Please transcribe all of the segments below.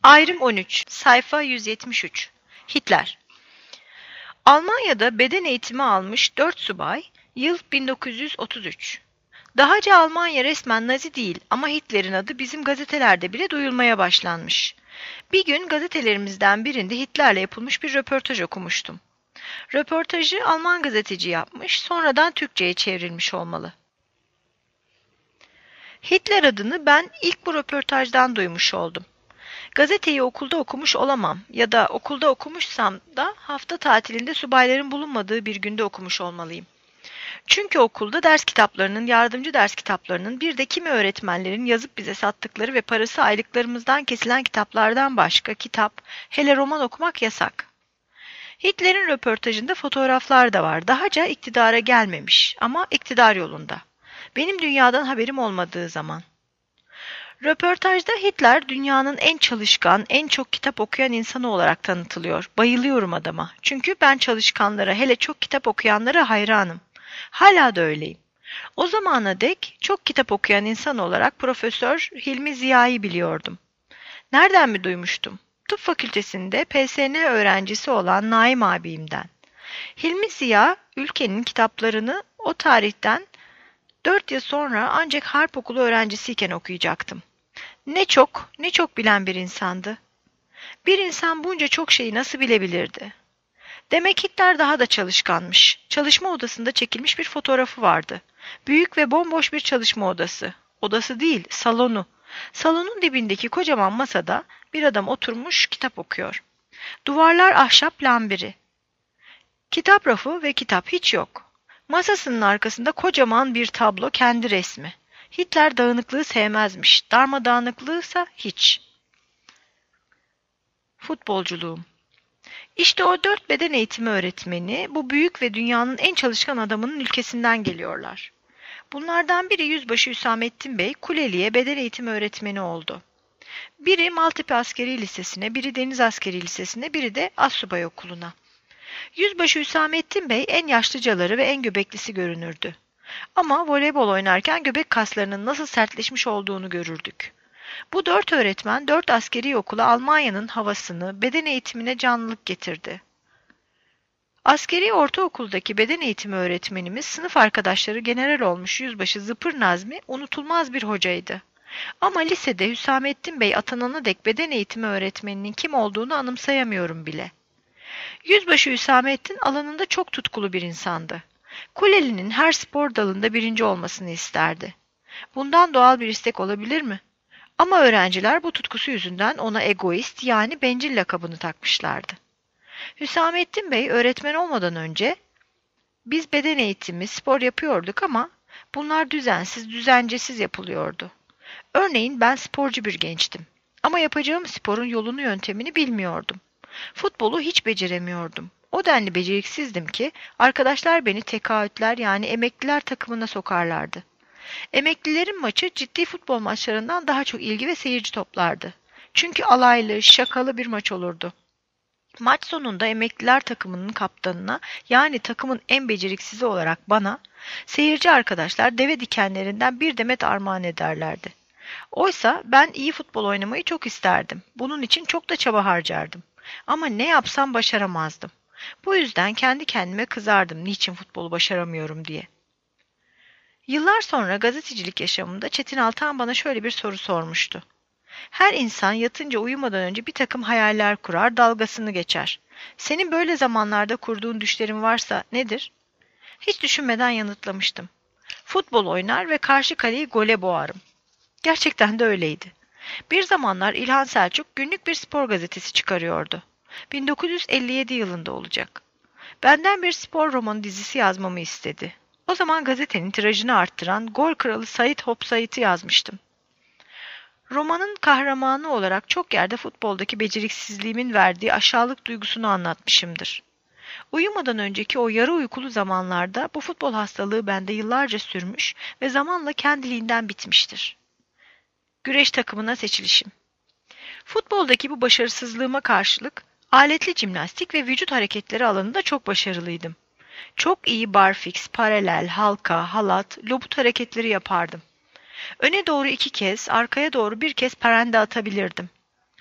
Ayrım 13, sayfa 173. Hitler. Almanya'da beden eğitimi almış 4 subay, yıl 1933. Dahaca Almanya resmen Nazi değil ama Hitler'in adı bizim gazetelerde bile duyulmaya başlanmış. Bir gün gazetelerimizden birinde Hitler'le yapılmış bir röportaj okumuştum. Röportajı Alman gazeteci yapmış, sonradan Türkçe'ye çevrilmiş olmalı. Hitler adını ben ilk bu röportajdan duymuş oldum. Gazeteyi okulda okumuş olamam ya da okulda okumuşsam da hafta tatilinde subayların bulunmadığı bir günde okumuş olmalıyım. Çünkü okulda ders kitaplarının, yardımcı ders kitaplarının bir de kimi öğretmenlerin yazıp bize sattıkları ve parası aylıklarımızdan kesilen kitaplardan başka kitap, hele roman okumak yasak. Hitler'in röportajında fotoğraflar da var. Dahaca iktidara gelmemiş ama iktidar yolunda. Benim dünyadan haberim olmadığı zaman. Röportajda Hitler dünyanın en çalışkan, en çok kitap okuyan insanı olarak tanıtılıyor. Bayılıyorum adama. Çünkü ben çalışkanlara, hele çok kitap okuyanlara hayranım. Hala da öyleyim. O zamana dek çok kitap okuyan insan olarak Profesör Hilmi Ziya'yı biliyordum. Nereden mi duymuştum? Tıp fakültesinde PSN öğrencisi olan Naim abimden. Hilmi Ziya, ülkenin kitaplarını o tarihten 4 yıl sonra ancak harp okulu öğrencisiyken okuyacaktım. Ne çok bilen bir insandı. Bir insan bunca çok şeyi nasıl bilebilirdi? Demek Hitler daha da çalışkanmış. Çalışma odasında çekilmiş bir fotoğrafı vardı. Büyük ve bomboş bir çalışma odası. Odası değil, salonu. Salonun dibindeki kocaman masada bir adam oturmuş kitap okuyor. Duvarlar ahşap lambiri. Kitap rafı ve kitap hiç yok. Masasının arkasında kocaman bir tablo, kendi resmi. Hitler dağınıklığı sevmezmiş. Darmadağınıklığıysa hiç. Futbolculuğum. İşte o 4 beden eğitimi öğretmeni bu büyük ve dünyanın en çalışkan adamının ülkesinden geliyorlar. Bunlardan biri Yüzbaşı Hüsamettin Bey, Kuleli'ye beden eğitimi öğretmeni oldu. Biri Maltepe Askeri Lisesi'ne, biri Deniz Askeri Lisesi'ne, biri de Assubay Okulu'na. Yüzbaşı Hüsamettin Bey en yaşlıcaları ve en göbeklisi görünürdü. Ama voleybol oynarken göbek kaslarının nasıl sertleşmiş olduğunu görürdük. Bu 4 öğretmen 4 askeri okula Almanya'nın havasını, beden eğitimine canlılık getirdi. Askeri ortaokuldaki beden eğitimi öğretmenimiz sınıf arkadaşları general olmuş Yüzbaşı Zıpır Nazmi unutulmaz bir hocaydı. Ama lisede Hüsamettin Bey atanana dek beden eğitimi öğretmeninin kim olduğunu anımsayamıyorum bile. Yüzbaşı Hüsamettin alanında çok tutkulu bir insandı. Kuleli'nin her spor dalında birinci olmasını isterdi. Bundan doğal bir istek olabilir mi? Ama öğrenciler bu tutkusu yüzünden ona egoist yani bencil lakabını takmışlardı. Hüsamettin Bey öğretmen olmadan önce biz beden eğitimi, spor yapıyorduk ama bunlar düzensiz, düzencesiz yapılıyordu. Örneğin ben sporcu bir gençtim ama yapacağım sporun yolunu yöntemini bilmiyordum. Futbolu hiç beceremiyordum. O denli beceriksizdim ki arkadaşlar beni tekaütler yani emekliler takımına sokarlardı. Emeklilerin maçı ciddi futbol maçlarından daha çok ilgi ve seyirci toplardı. Çünkü alaylı, şakalı bir maç olurdu. Maç sonunda emekliler takımının kaptanına yani takımın en beceriksizi olarak bana, seyirci arkadaşlar deve dikenlerinden bir demet armağan ederlerdi. Oysa ben iyi futbol oynamayı çok isterdim. Bunun için çok da çaba harcardım. Ama ne yapsam başaramazdım. Bu yüzden kendi kendime kızardım niçin futbolu başaramıyorum diye. Yıllar sonra gazetecilik yaşamımda Çetin Altan bana şöyle bir soru sormuştu. Her insan yatınca uyumadan önce bir takım hayaller kurar, dalgasını geçer. Senin böyle zamanlarda kurduğun düşlerin varsa nedir? Hiç düşünmeden yanıtlamıştım. Futbol oynar ve karşı kaleyi gole boğarım. Gerçekten de öyleydi. Bir zamanlar İlhan Selçuk günlük bir spor gazetesi çıkarıyordu. 1957 yılında olacak. Benden bir spor romanı dizisi yazmamı istedi. O zaman gazetenin tirajını arttıran Gol Kralı Sait Hop Sait'i yazmıştım. Romanın kahramanı olarak çok yerde futboldaki beceriksizliğimin verdiği aşağılık duygusunu anlatmışımdır. Uyumadan önceki o yarı uykulu zamanlarda bu futbol hastalığı bende yıllarca sürmüş ve zamanla kendiliğinden bitmiştir. Güreş takımına seçilişim. Futboldaki bu başarısızlığıma karşılık aletli jimnastik ve vücut hareketleri alanında çok başarılıydım. Çok iyi barfiks, paralel, halka, halat, lobut hareketleri yapardım. Öne doğru 2 kez, arkaya doğru 1 kez perende atabilirdim.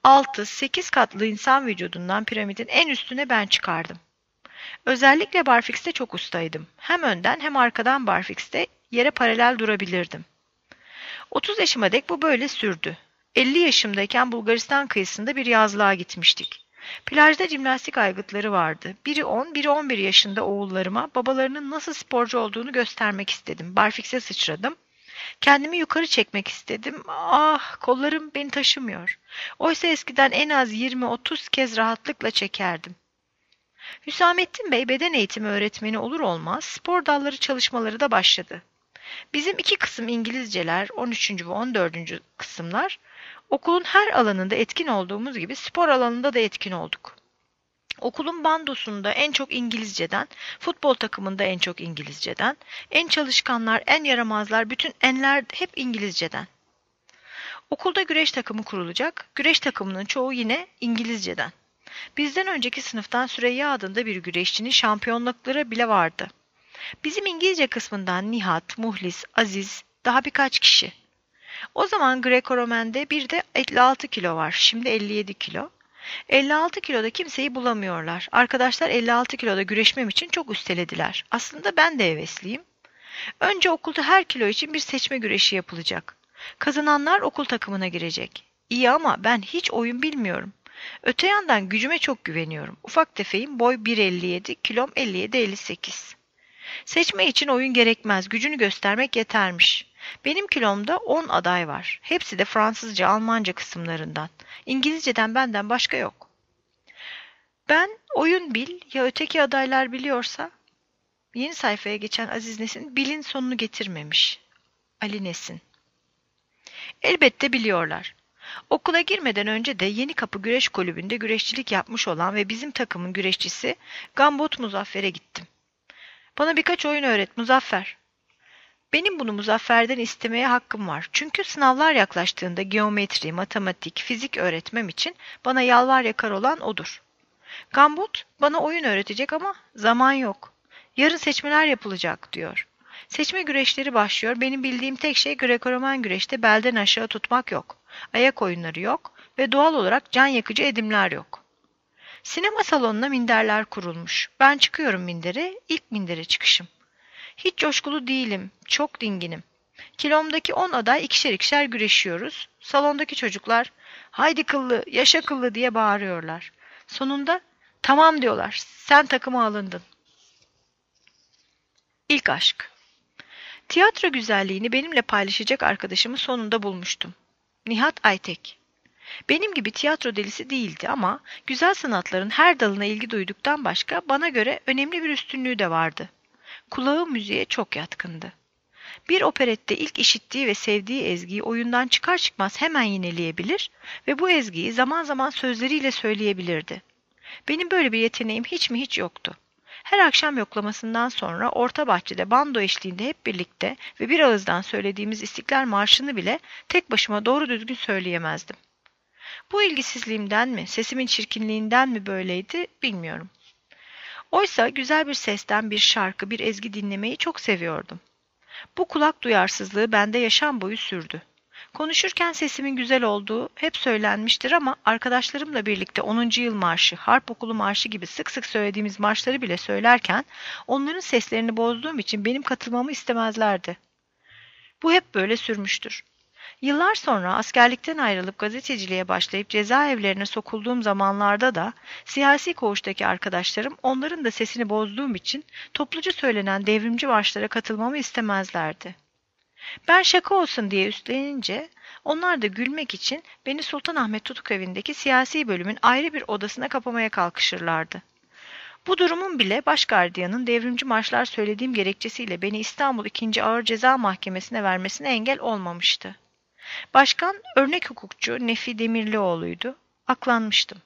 6-8 katlı insan vücudundan piramidin en üstüne ben çıkardım. Özellikle barfikste çok ustaydım. Hem önden hem arkadan barfikste yere paralel durabilirdim. 30 yaşıma dek bu böyle sürdü. 50 yaşımdayken Bulgaristan kıyısında bir yazlığa gitmiştik. Plajda jimnastik aygıtları vardı. Biri 10, biri 11 yaşında oğullarıma babalarının nasıl sporcu olduğunu göstermek istedim. Barfikse sıçradım. Kendimi yukarı çekmek istedim. Ah, kollarım beni taşımıyor. Oysa eskiden en az 20-30 kez rahatlıkla çekerdim. Hüsamettin Bey beden eğitimi öğretmeni olur olmaz spor dalları çalışmaları da başladı. Bizim 2 kısım İngilizceler, 13. ve 14. kısımlar, okulun her alanında etkin olduğumuz gibi spor alanında da etkin olduk. Okulun bandosunda en çok İngilizceden, futbol takımında en çok İngilizceden, en çalışkanlar, en yaramazlar, bütün enler hep İngilizceden. Okulda güreş takımı kurulacak, güreş takımının çoğu yine İngilizceden. Bizden önceki sınıftan Süreyya adında bir güreşçinin şampiyonlukları bile vardı. Bizim İngilizce kısmından Nihat, Muhlis, Aziz, daha birkaç kişi. O zaman Greco-Romen'de bir de 56 kilo var, şimdi 57 kilo. 56 kiloda kimseyi bulamıyorlar. Arkadaşlar 56 kiloda güreşmem için çok üstelediler. Aslında ben de hevesliyim. Önce okulda her kilo için bir seçme güreşi yapılacak. Kazananlar okul takımına girecek. İyi ama ben hiç oyun bilmiyorum. Öte yandan gücüme çok güveniyorum. Ufak tefeyim, boy 1,57, kilom 57-58. Seçme için oyun gerekmez, gücünü göstermek yetermiş. Benim kilomda 10 aday var. Hepsi de Fransızca, Almanca kısımlarından. İngilizceden benden başka yok. Ben oyun bil ya öteki adaylar biliyorsa, yeni sayfaya geçen Aziz Nesin bilin sonunu getirmemiş. Ali Nesin. Elbette biliyorlar. Okula girmeden önce de Yeni Kapı Güreş Kulübü'nde güreşçilik yapmış olan ve bizim takımın güreşçisi Gambot Muzaffer'e gittim. Bana birkaç oyun öğret Muzaffer. Benim bunu Muzaffer'den istemeye hakkım var. Çünkü sınavlar yaklaştığında geometri, matematik, fizik öğretmem için bana yalvar yakar olan odur. Gambot bana oyun öğretecek ama zaman yok. Yarın seçmeler yapılacak diyor. Seçme güreşleri başlıyor. Benim bildiğim tek şey Greco-Romen güreşte belden aşağı tutmak yok. Ayak oyunları yok ve doğal olarak can yakıcı edimler yok. Sinema salonuna minderler kurulmuş. Ben çıkıyorum mindere, ilk mindere çıkışım. Hiç coşkulu değilim, çok dinginim. Kilomdaki 10 aday ikişer ikişer güreşiyoruz. Salondaki çocuklar, haydi kıllı, yaşa kıllı diye bağırıyorlar. Sonunda, tamam diyorlar, sen takıma alındın. İlk aşk. Tiyatro güzelliğini benimle paylaşacak arkadaşımı sonunda bulmuştum. Nihat Aytek. Benim gibi tiyatro delisi değildi ama güzel sanatların her dalına ilgi duyduktan başka bana göre önemli bir üstünlüğü de vardı. Kulağı müziğe çok yatkındı. Bir operette ilk işittiği ve sevdiği ezgiyi oyundan çıkar çıkmaz hemen yineleyebilir ve bu ezgiyi zaman zaman sözleriyle söyleyebilirdi. Benim böyle bir yeteneğim hiç mi hiç yoktu. Her akşam yoklamasından sonra orta bahçede bando eşliğinde hep birlikte ve bir ağızdan söylediğimiz İstiklal Marşı'nı bile tek başıma doğru düzgün söyleyemezdim. Bu ilgisizliğimden mi, sesimin çirkinliğinden mi böyleydi bilmiyorum. Oysa güzel bir sesten bir şarkı, bir ezgi dinlemeyi çok seviyordum. Bu kulak duyarsızlığı bende yaşam boyu sürdü. Konuşurken sesimin güzel olduğu hep söylenmiştir ama arkadaşlarımla birlikte 10. Yıl Marşı, Harp Okulu Marşı gibi sık sık söylediğimiz marşları bile söylerken onların seslerini bozduğum için benim katılmamı istemezlerdi. Bu hep böyle sürmüştür. Yıllar sonra askerlikten ayrılıp gazeteciliğe başlayıp cezaevlerine sokulduğum zamanlarda da siyasi koğuştaki arkadaşlarım onların da sesini bozduğum için topluca söylenen devrimci marşlara katılmamı istemezlerdi. Ben şaka olsun diye üstlenince onlar da gülmek için beni Sultanahmet Tutuk Evi'ndeki siyasi bölümün ayrı bir odasına kapamaya kalkışırlardı. Bu durumun bile başgardiyanın devrimci marşlar söylediğim gerekçesiyle beni İstanbul 2. Ağır Ceza Mahkemesi'ne vermesine engel olmamıştı. Başkan örnek hukukçu Nefi Demirlioğlu'ydu. Aklanmıştım.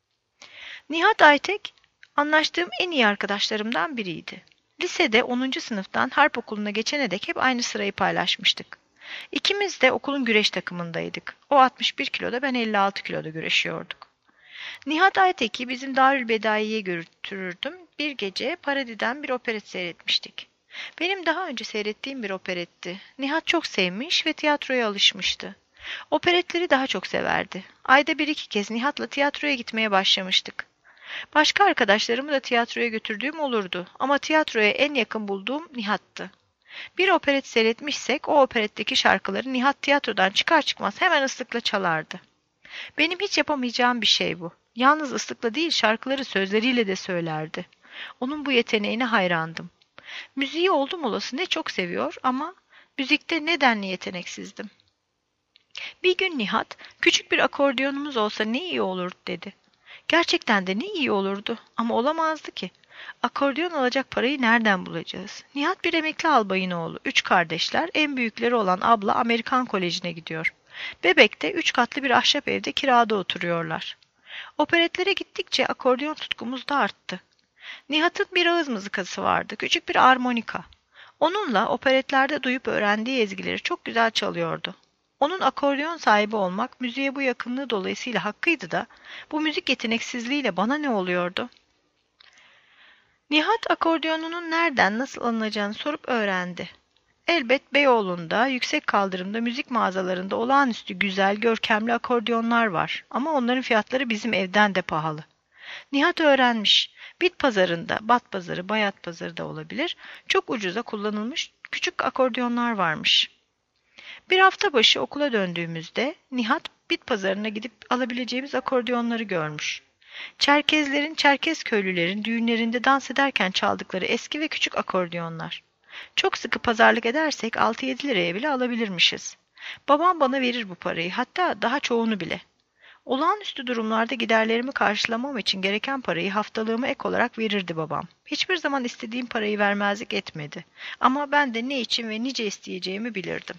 Nihat Aytek, anlaştığım en iyi arkadaşlarımdan biriydi. Lisede 10. sınıftan harp okuluna geçene dek hep aynı sırayı paylaşmıştık. İkimiz de okulun güreş takımındaydık. O 61 kiloda, ben 56 kiloda güreşiyorduk. Nihat Aytek'i bizim Darülbedai'ye götürürdüm. Bir gece Paradis'den bir operet seyretmiştik. Benim daha önce seyrettiğim bir operetti. Nihat çok sevmiş ve tiyatroya alışmıştı. Operetleri daha çok severdi. Ayda bir iki kez Nihat'la tiyatroya gitmeye başlamıştık. Başka arkadaşlarımı da tiyatroya götürdüğüm olurdu ama tiyatroya en yakın bulduğum Nihat'tı. Bir operet seyretmişsek o operetteki şarkıları Nihat tiyatrodan çıkar çıkmaz hemen ıslıkla çalardı. Benim hiç yapamayacağım bir şey bu. Yalnız ıslıkla değil şarkıları sözleriyle de söylerdi. Onun bu yeteneğine hayrandım. Müziği oldum olası ne çok seviyor ama müzikte nedenli yeteneksizdim. Bir gün Nihat, küçük bir akordiyonumuz olsa ne iyi olur dedi. Gerçekten de ne iyi olurdu ama olamazdı ki. Akordeon alacak parayı nereden bulacağız? Nihat bir emekli albayın oğlu. 3 kardeşler, en büyükleri olan abla Amerikan Koleji'ne gidiyor. Bebek'te 3 katlı bir ahşap evde kirada oturuyorlar. Operetlere gittikçe akordeon tutkumuz da arttı. Nihat'ın bir ağız mızıkası vardı, küçük bir armonika. Onunla operetlerde duyup öğrendiği ezgileri çok güzel çalıyordu. Onun akordeon sahibi olmak müziğe bu yakınlığı dolayısıyla hakkıydı da bu müzik yeteneksizliğiyle bana ne oluyordu? Nihat akordeonunun nereden nasıl alınacağını sorup öğrendi. Elbet Beyoğlu'nda, yüksek kaldırımda müzik mağazalarında olağanüstü güzel, görkemli akordeonlar var ama onların fiyatları bizim evden de pahalı. Nihat öğrenmiş. Bit pazarında, bat pazarı, bayat pazarı da olabilir, çok ucuza kullanılmış küçük akordeonlar varmış. Bir hafta başı okula döndüğümüzde Nihat bit pazarına gidip alabileceğimiz akordeonları görmüş. Çerkezlerin, Çerkez köylülerin düğünlerinde dans ederken çaldıkları eski ve küçük akordeonlar. Çok sıkı pazarlık edersek 6-7 liraya bile alabilirmişiz. Babam bana verir bu parayı, hatta daha çoğunu bile. Olağanüstü durumlarda giderlerimi karşılamam için gereken parayı haftalığıma ek olarak verirdi babam. Hiçbir zaman istediğim parayı vermezlik etmedi. Ama ben de ne için ve nice isteyeceğimi bilirdim.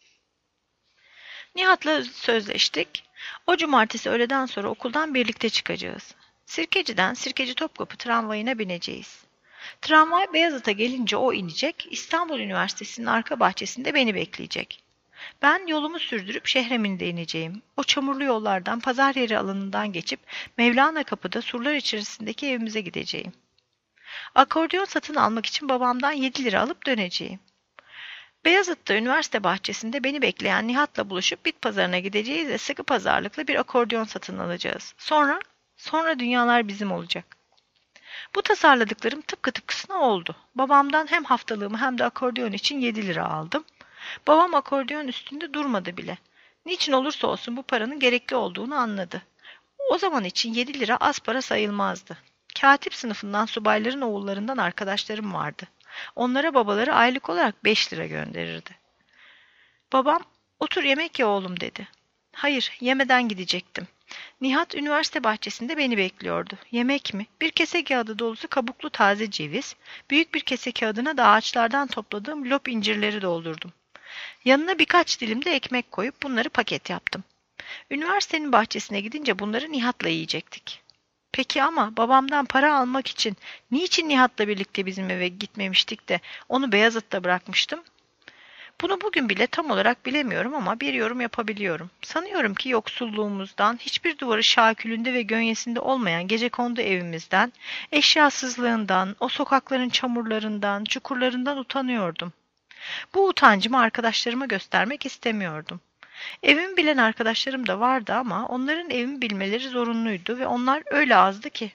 Nihat'la sözleştik. O cumartesi öğleden sonra okuldan birlikte çıkacağız. Sirkeci'den Sirkeci Topkapı tramvayına bineceğiz. Tramvay Beyazıt'a gelince o inecek, İstanbul Üniversitesi'nin arka bahçesinde beni bekleyecek. Ben yolumu sürdürüp Şehremin'de ineceğim. O çamurlu yollardan pazar yeri alanından geçip Mevlana Kapı'da surlar içerisindeki evimize gideceğim. Akordeon satın almak için babamdan 7 lira alıp döneceğim. Beyazıt'ta üniversite bahçesinde beni bekleyen Nihat'la buluşup bit pazarına gideceğiz ve sıkı pazarlıkla bir akordeon satın alacağız. Sonra dünyalar bizim olacak. Bu tasarladıklarım tıpkı tıpkısına oldu. Babamdan hem haftalığımı hem de akordeon için 7 lira aldım. Babam akordeon üstünde durmadı bile. Niçin olursa olsun bu paranın gerekli olduğunu anladı. O zaman için 7 lira az para sayılmazdı. Katip sınıfından subayların oğullarından arkadaşlarım vardı. Onlara babaları aylık olarak 5 lira gönderirdi. Babam, otur yemek ye oğlum dedi. Hayır, yemeden gidecektim. Nihat üniversite bahçesinde beni bekliyordu. Yemek mi? Bir kese kağıdı dolusu kabuklu taze ceviz, büyük bir kese kağıdına da ağaçlardan topladığım lop incirleri doldurdum. Yanına birkaç dilim de ekmek koyup bunları paket yaptım. Üniversitenin bahçesine gidince bunları Nihat'la yiyecektik. Peki ama babamdan para almak için niçin Nihat'la birlikte bizim eve gitmemiştik de onu Beyazıt'ta bırakmıştım? Bunu bugün bile tam olarak bilemiyorum ama bir yorum yapabiliyorum. Sanıyorum ki yoksulluğumuzdan, hiçbir duvarı şakülünde ve gönyesinde olmayan gecekondu evimizden, eşyasızlığından, o sokakların çamurlarından, çukurlarından utanıyordum. Bu utancımı arkadaşlarıma göstermek istemiyordum. Evimi bilen arkadaşlarım da vardı ama onların evimi bilmeleri zorunluydu ve onlar öyle azdı ki.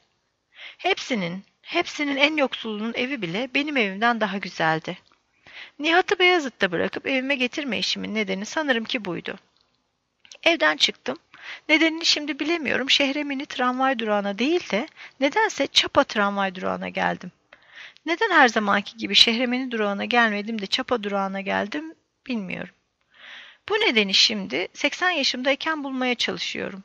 Hepsinin en yoksulunun evi bile benim evimden daha güzeldi. Nihat'ı Beyazıt'ta bırakıp evime getirme işimin nedeni sanırım ki buydu. Evden çıktım. Nedenini şimdi bilemiyorum. Şehremini tramvay durağına değil de nedense Çapa tramvay durağına geldim. Neden her zamanki gibi Şehremini durağına gelmedim de Çapa durağına geldim bilmiyorum. Bu nedeni şimdi 80 yaşımdayken bulmaya çalışıyorum.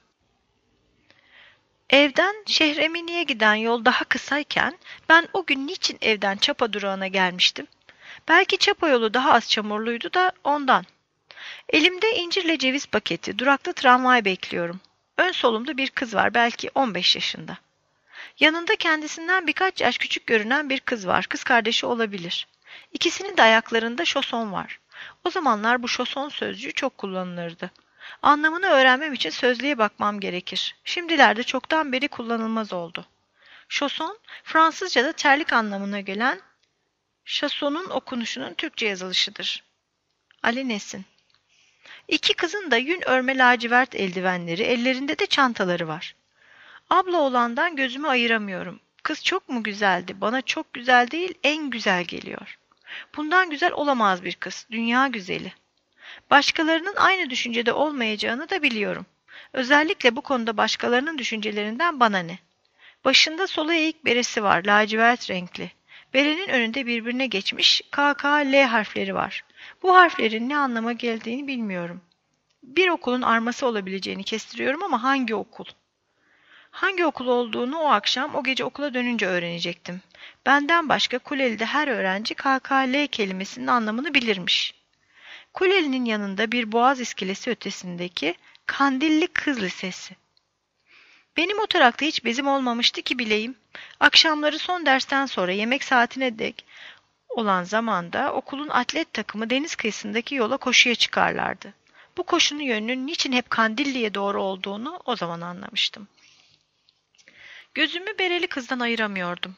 Evden Şehremini'ye giden yol daha kısayken ben o gün niçin evden Çapa durağına gelmiştim? Belki Çapa yolu daha az çamurluydu da ondan. Elimde incirle ceviz paketi, durakta tramvay bekliyorum. Ön solumda bir kız var, belki 15 yaşında. Yanında kendisinden birkaç yaş küçük görünen bir kız var, kız kardeşi olabilir. İkisinin de ayaklarında şoson var. O zamanlar bu şoson sözcüğü çok kullanılırdı. Anlamını öğrenmem için sözlüğe bakmam gerekir. Şimdilerde çoktan beri kullanılmaz oldu. Şoson, Fransızca'da terlik anlamına gelen şasonun okunuşunun Türkçe yazılışıdır. Ali Nesin. İki kızın da yün örme lacivert eldivenleri, ellerinde de çantaları var. Abla oğlandan gözümü ayıramıyorum. Kız çok mu güzeldi? Bana çok güzel değil, en güzel geliyor. Bundan güzel olamaz bir kız, dünya güzeli. Başkalarının aynı düşüncede olmayacağını da biliyorum. Özellikle bu konuda başkalarının düşüncelerinden bana ne? Başında sola eğik beresi var, lacivert renkli. Berenin önünde birbirine geçmiş K, K, L harfleri var. Bu harflerin ne anlama geldiğini bilmiyorum. Bir okulun arması olabileceğini kestiriyorum ama hangi okul? Hangi okul olduğunu o akşam, o gece okula dönünce öğrenecektim. Benden başka Kuleli'de her öğrenci KKL kelimesinin anlamını bilirmiş. Kuleli'nin yanında bir boğaz iskelesi ötesindeki Kandilli Kız Lisesi. Benim o tarakta hiç bezim olmamıştı ki bileyim. Akşamları son dersten sonra yemek saatine dek olan zamanda okulun atlet takımı deniz kıyısındaki yola koşuya çıkarlardı. Bu koşunun yönünün niçin hep Kandilli'ye doğru olduğunu o zaman anlamıştım. Gözümü bereli kızdan ayıramıyordum.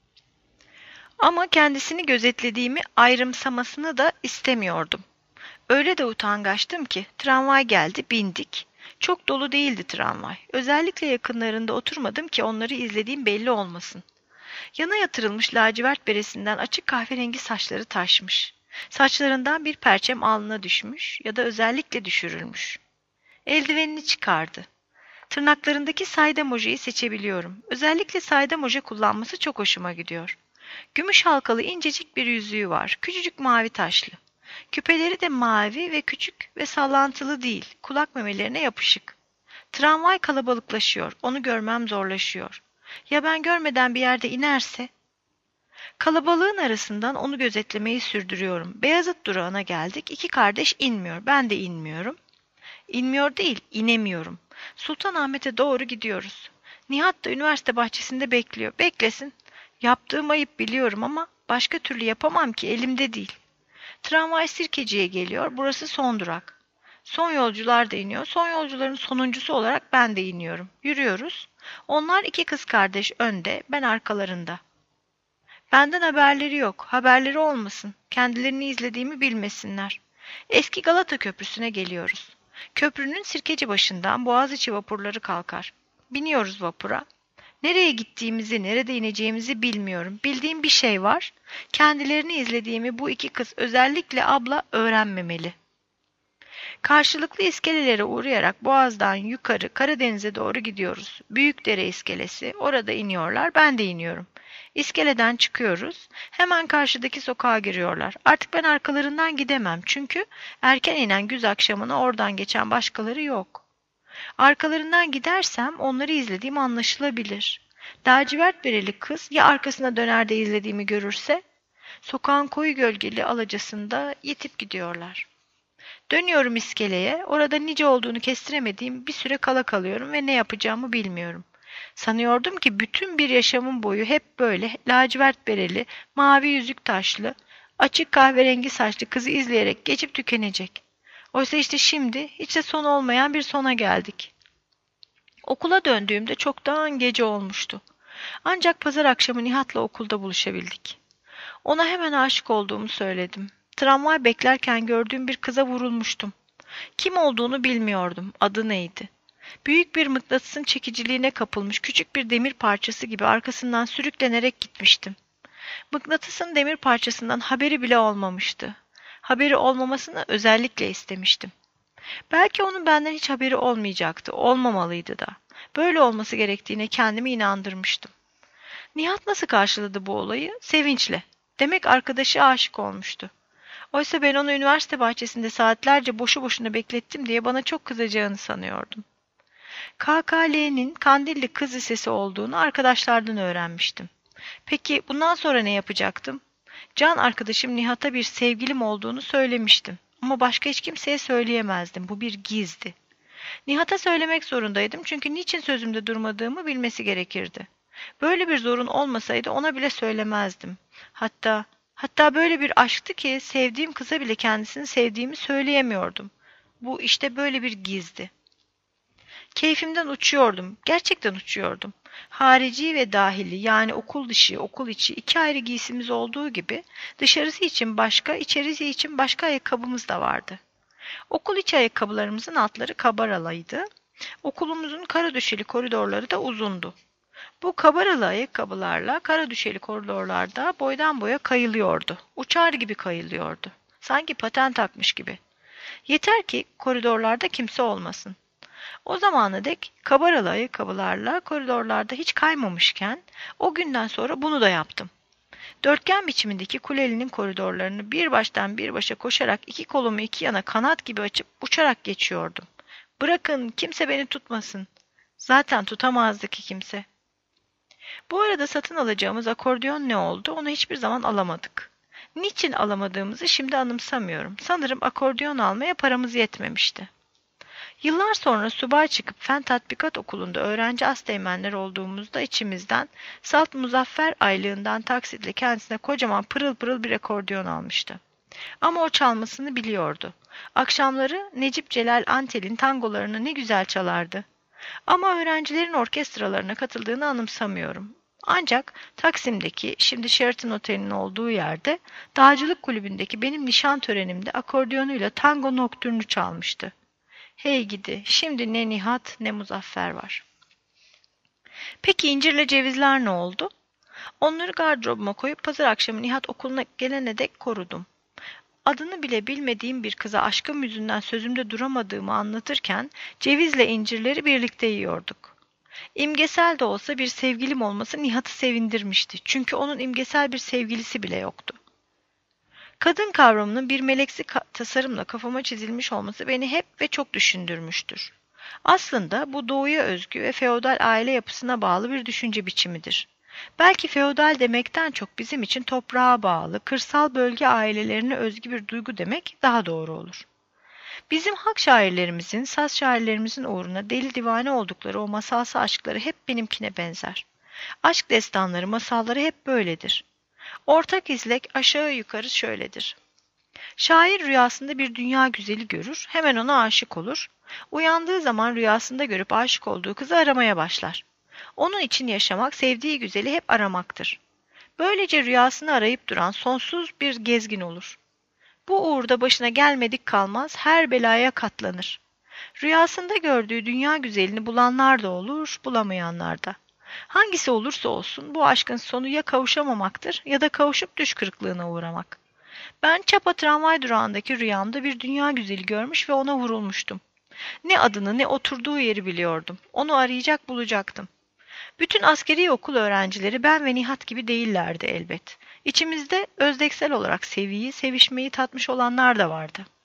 Ama kendisini gözetlediğimi ayrımsamasını da istemiyordum. Öyle de utangaçtım ki tramvay geldi, bindik. Çok dolu değildi tramvay. Özellikle yakınlarında oturmadım ki onları izlediğim belli olmasın. Yana yatırılmış lacivert beresinden açık kahverengi saçları taşmış. Saçlarından bir perçem alnına düşmüş ya da özellikle düşürülmüş. Eldivenini çıkardı. Tırnaklarındaki saydam ojeyi seçebiliyorum. Özellikle saydam oje kullanması çok hoşuma gidiyor. Gümüş halkalı incecik bir yüzüğü var. Küçücük mavi taşlı. Küpeleri de mavi ve küçük ve sallantılı değil. Kulak memelerine yapışık. Tramvay kalabalıklaşıyor. Onu görmem zorlaşıyor. Ya ben görmeden bir yerde inerse? Kalabalığın arasından onu gözetlemeyi sürdürüyorum. Beyazıt durağına geldik. İki kardeş inmiyor. Ben de inmiyorum. İnmiyor değil, inemiyorum. Sultanahmet'e doğru gidiyoruz. Nihat da üniversite bahçesinde bekliyor. Beklesin. Yaptığım ayıp biliyorum ama başka türlü yapamam ki, elimde değil. Tramvay Sirkeci'ye geliyor. Burası son durak. Son yolcular da iniyor. Son yolcuların sonuncusu olarak ben de iniyorum. Yürüyoruz. Onlar iki kız kardeş önde, ben arkalarında. Benden haberleri yok. Haberleri olmasın. Kendilerini izlediğimi bilmesinler. Eski Galata Köprüsü'ne geliyoruz. Köprünün Sirkeci başından Boğaziçi vapurları kalkar. Biniyoruz vapura. Nereye gittiğimizi, nerede ineceğimizi bilmiyorum. Bildiğim bir şey var. Kendilerini izlediğimi bu iki kız, özellikle abla, öğrenmemeli. Karşılıklı iskelelere uğrayarak Boğaz'dan yukarı Karadeniz'e doğru gidiyoruz. Büyükdere iskelesi. Orada iniyorlar, ben de iniyorum. İskeleden çıkıyoruz. Hemen karşıdaki sokağa giriyorlar. Artık ben arkalarından gidemem. Çünkü erken inen güz akşamına oradan geçen başkaları yok. Arkalarından gidersem onları izlediğim anlaşılabilir. Lacivert bereli kız ya arkasına döner de izlediğimi görürse? Sokağın koyu gölgeli alacasında yitip gidiyorlar. Dönüyorum iskeleye. Orada nice olduğunu kestiremediğim bir süre kala kalıyorum ve ne yapacağımı bilmiyorum. Sanıyordum ki bütün bir yaşamım boyu hep böyle lacivert bereli, mavi yüzük taşlı, açık kahverengi saçlı kızı izleyerek geçip tükenecek. Oysa işte şimdi hiç de son olmayan bir sona geldik. Okula döndüğümde çoktan gece olmuştu. Ancak pazar akşamı Nihat'la okulda buluşabildik. Ona hemen aşık olduğumu söyledim. Tramvay beklerken gördüğüm bir kıza vurulmuştum. Kim olduğunu bilmiyordum. Adı neydi? Büyük bir mıknatısın çekiciliğine kapılmış küçük bir demir parçası gibi arkasından sürüklenerek gitmiştim. Mıknatısın demir parçasından haberi bile olmamıştı. Haberi olmamasını özellikle istemiştim. Belki onun benden hiç haberi olmayacaktı, olmamalıydı da. Böyle olması gerektiğine kendimi inandırmıştım. Nihat nasıl karşıladı bu olayı? Sevinçle. Demek arkadaşı aşık olmuştu. Oysa ben onu üniversite bahçesinde saatlerce boşu boşuna beklettim diye bana çok kızacağını sanıyordum. KKL'nin Kandilli Kız Lisesi olduğunu arkadaşlardan öğrenmiştim. Peki bundan sonra ne yapacaktım? Can arkadaşım Nihat'a bir sevgilim olduğunu söylemiştim. Ama başka hiç kimseye söyleyemezdim. Bu bir gizdi. Nihat'a söylemek zorundaydım çünkü niçin sözümde durmadığımı bilmesi gerekirdi. Böyle bir zorun olmasaydı ona bile söylemezdim. Hatta böyle bir aşktı ki sevdiğim kıza bile kendisini sevdiğimi söyleyemiyordum. Bu işte böyle bir gizdi. Keyfimden uçuyordum. Gerçekten uçuyordum. Harici ve dahili, yani okul dışı, okul içi iki ayrı giysimiz olduğu gibi dışarısı için başka, içerisi için başka ayakkabımız da vardı. Okul içi ayakkabılarımızın altları kabaralıydı. Okulumuzun kara döşeli koridorları da uzundu. Bu kabaralı ayakkabılarla kara düşeli koridorlarda boydan boya kayılıyordu. Uçar gibi kayılıyordu. Sanki paten takmış gibi. Yeter ki koridorlarda kimse olmasın. O zamana dek kabaralı ayakkabılarla koridorlarda hiç kaymamışken o günden sonra bunu da yaptım. Dörtgen biçimindeki kulelinin koridorlarını bir baştan bir başa koşarak iki kolumu iki yana kanat gibi açıp uçarak geçiyordum. Bırakın kimse beni tutmasın. Zaten tutamazdı ki kimse. Bu arada satın alacağımız akordeon ne oldu? Onu hiçbir zaman alamadık. Niçin alamadığımızı şimdi anımsamıyorum. Sanırım akordeon almaya paramız yetmemişti. Yıllar sonra subay çıkıp Fen Tatbikat Okulu'nda öğrenci asteğmenler olduğumuzda içimizden Salt Muzaffer aylığından taksitle kendisine kocaman pırıl pırıl bir akordeon almıştı. Ama o çalmasını biliyordu. Akşamları Necip Celal Antel'in tangolarını ne güzel çalardı. Ama öğrencilerin orkestralarına katıldığını anımsamıyorum. Ancak Taksim'deki, şimdi Sheraton Oteli'nin olduğu yerde, Dağcılık Kulübü'ndeki benim nişan törenimde akordiyonuyla tango noktürnü çalmıştı. Hey gidi, şimdi ne Nihat ne Muzaffer var. Peki incirle cevizler ne oldu? Onları gardırobuma koyup pazar akşamı Nihat okuluna gelene dek korudum. Adını bile bilmediğim bir kıza aşkım yüzünden sözümde duramadığımı anlatırken cevizle incirleri birlikte yiyorduk. İmgesel de olsa bir sevgilim olması Nihat'ı sevindirmişti. Çünkü onun imgesel bir sevgilisi bile yoktu. Kadın kavramının bir meleksi tasarımla kafama çizilmiş olması beni hep ve çok düşündürmüştür. Aslında bu doğuya özgü ve feodal aile yapısına bağlı bir düşünce biçimidir. Belki feodal demekten çok bizim için toprağa bağlı, kırsal bölge ailelerine özgü bir duygu demek daha doğru olur. Bizim halk şairlerimizin, saz şairlerimizin uğruna deli divane oldukları o masalsı aşkları hep benimkine benzer. Aşk destanları, masalları hep böyledir. Ortak izlek aşağı yukarı şöyledir. Şair rüyasında bir dünya güzeli görür, hemen ona aşık olur. Uyandığı zaman rüyasında görüp aşık olduğu kızı aramaya başlar. Onun için yaşamak, sevdiği güzeli hep aramaktır. Böylece rüyasını arayıp duran sonsuz bir gezgin olur. Bu uğurda başına gelmedik kalmaz, her belaya katlanır. Rüyasında gördüğü dünya güzelini bulanlar da olur, bulamayanlar da. Hangisi olursa olsun bu aşkın sonu ya kavuşamamaktır ya da kavuşup düş kırıklığına uğramak. Ben Çapa tramvay durağındaki rüyamda bir dünya güzeli görmüş ve ona vurulmuştum. Ne adını ne oturduğu yeri biliyordum. Onu arayacak bulacaktım. Bütün askeri okul öğrencileri ben ve Nihat gibi değillerdi elbet. İçimizde özdeksel olarak sevgiyi, sevişmeyi tatmış olanlar da vardı.